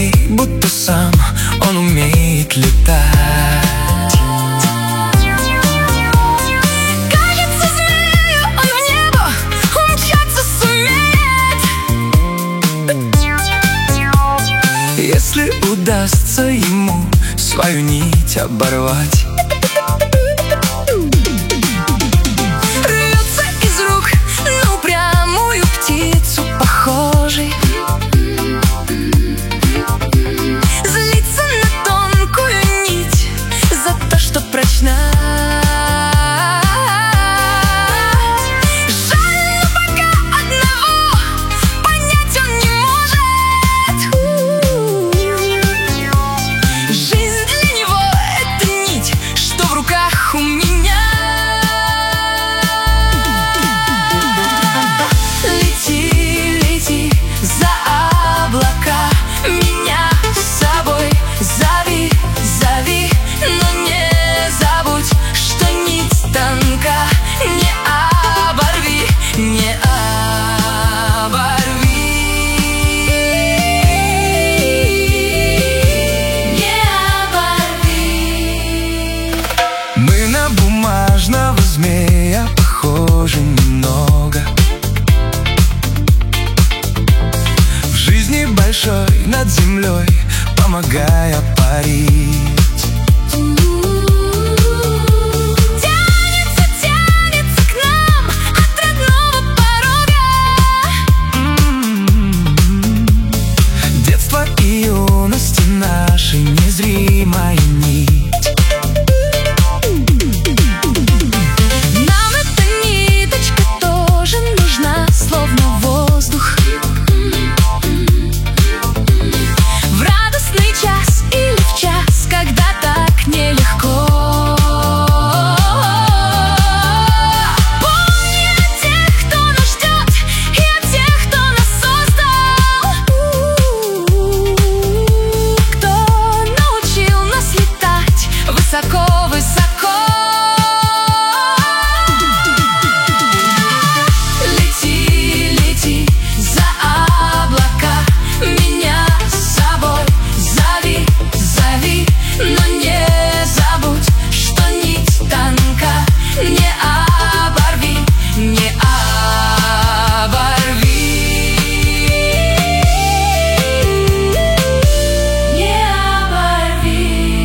ней, будто сам он умеет летать. Кажется, змею он в небо умчаться сумеет, если удастся ему свою нить оборвать. рвется из рук на упрямую птицу похожий, злится на тонкую нить за то, что прочна. Жаль, но пока одного понять он не может. Жизнь для него — это нить, что в руках у меня. Лети, лети за облака, меня с собой зови, зови, но не забудь, что нить тонка. Не оборви, не оборви, не оборви. Мы на бумажного змея похожи немного. В жизни большой над землей, помогая парить. Тянется, тянется к нам от родного порога. Детство и юности наши незримая нить. Нам эта ниточка тоже нужна, словно воздух. В радостный час или в час, когда так нелегко. Помни о тех, кто нас ждет, и о тех, кто нас создал, кто научил нас летать высоко-высоко. Лети, лети за облака, меня с собой зови, зови, но не забудь, что нить тонка. Не оборви, не оборви, не оборви.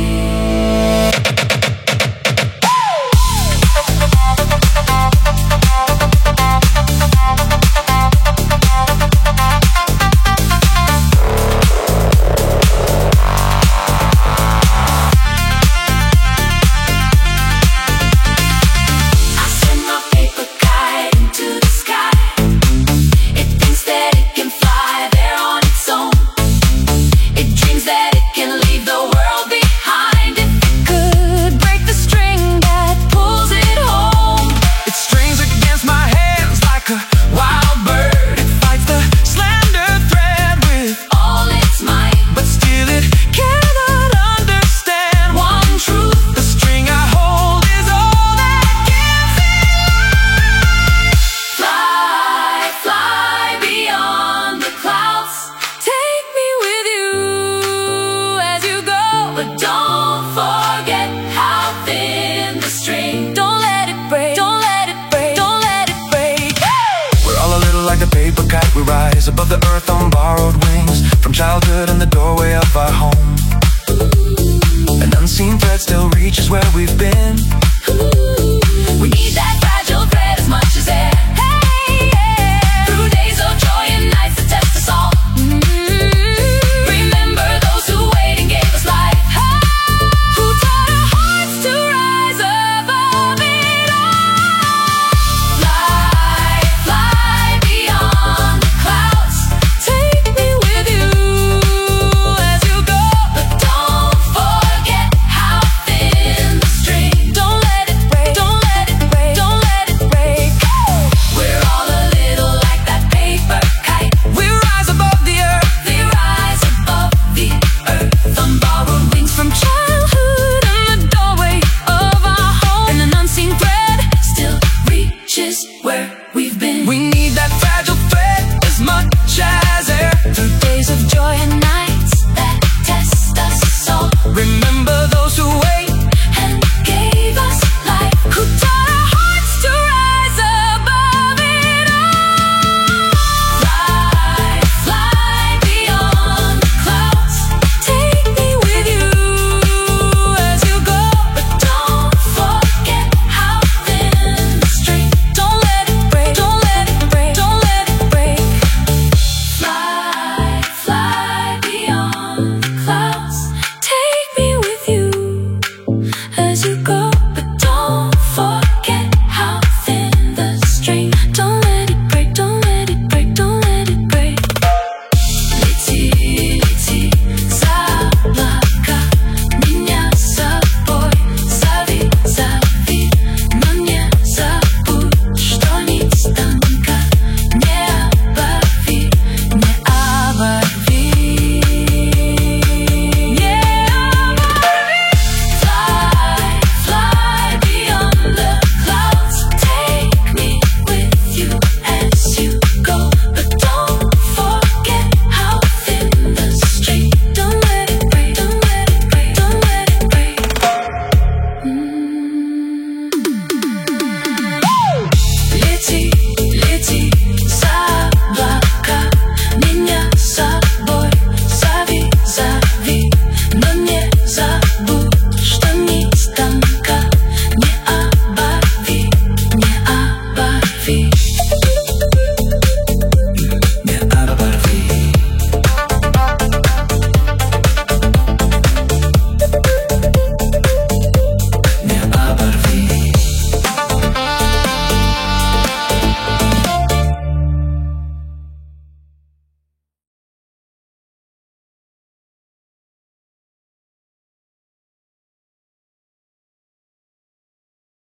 I send my paper kite into the sky. It thinks that it can fly there on its own. It dreams that it can leave the world behind. If it could break the string that pulls it home. It strains against my hands like a wild bird. It fights the slender thread with All its might, but still it cannot understand one truth. the string I hold is all that gives it life. Fly, fly beyond the clouds. Take me with you as you go, but don't forget how thin the string. Don't let it break, don't let it break, don't let it break. We're all a little like the paper kite. We rise above the earth on borrowed wings, from childhood in the doorway of our home. An unseen thread still reaches where we've been.